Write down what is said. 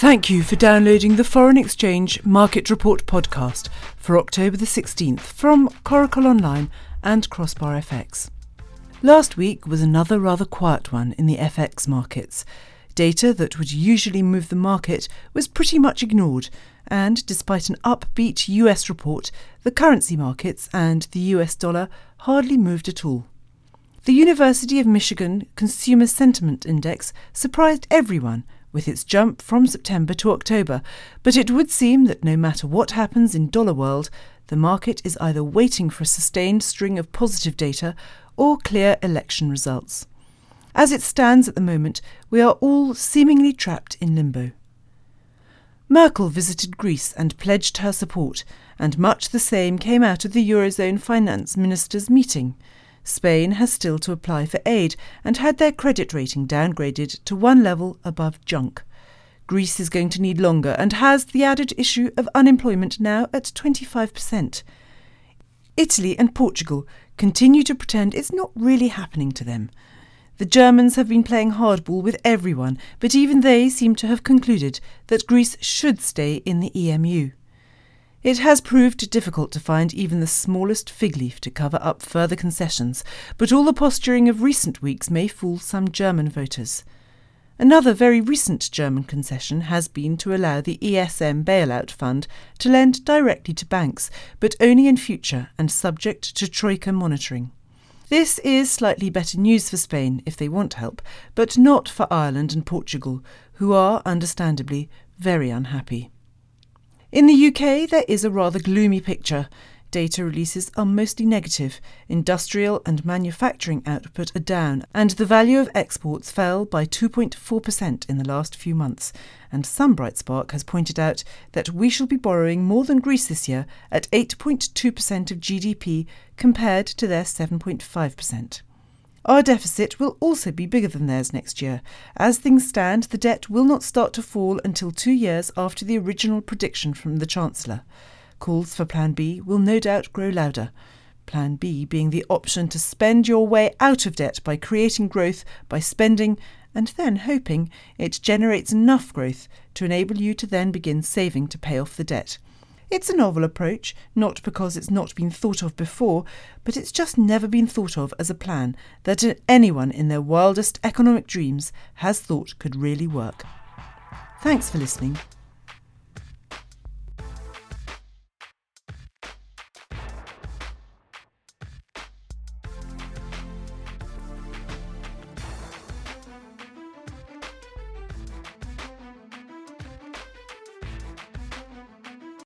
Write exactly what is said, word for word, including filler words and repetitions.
Thank you for downloading the Foreign Exchange Market Report podcast for October the sixteenth from Coracle Online and Crossbar F X. Last week was another rather quiet one in the F X markets. Data that would usually move the market was pretty much ignored, and despite an upbeat U S report, the currency markets and the U S dollar hardly moved at all. The University of Michigan Consumer Sentiment Index surprised everyone with its jump from September to October, but it would seem that no matter what happens in dollar world, the market is either waiting for a sustained string of positive data or clear election results. As it stands at the moment, we are all seemingly trapped in limbo. Merkel visited Greece and pledged her support, and much the same came out of the Eurozone finance ministers' meeting. Spain has still to apply for aid and had their credit rating downgraded to one level above junk. Greece is going to need longer and has the added issue of unemployment now at twenty-five percent. Italy and Portugal continue to pretend it's not really happening to them. The Germans have been playing hardball with everyone, but even they seem to have concluded that Greece should stay in the E M U. It has proved difficult to find even the smallest fig leaf to cover up further concessions, but all the posturing of recent weeks may fool some German voters. Another very recent German concession has been to allow the E S M bailout fund to lend directly to banks, but only in future and subject to Troika monitoring. This is slightly better news for Spain if they want help, but not for Ireland and Portugal, who are, understandably, very unhappy. In the U K, there is a rather gloomy picture. Data releases are mostly negative. Industrial and manufacturing output are down, and the value of exports fell by two point four percent in the last few months. And some bright spark has pointed out that we shall be borrowing more than Greece this year at eight point two percent of G D P compared to their seven point five percent. Our deficit will also be bigger than theirs next year. As things stand, the debt will not start to fall until two years after the original prediction from the Chancellor. Calls for Plan B will no doubt grow louder. Plan B being the option to spend your way out of debt by creating growth, by spending, and then hoping it generates enough growth to enable you to then begin saving to pay off the debt. It's a novel approach, not because it's not been thought of before, but it's just never been thought of as a plan that anyone in their wildest economic dreams has thought could really work. Thanks for listening.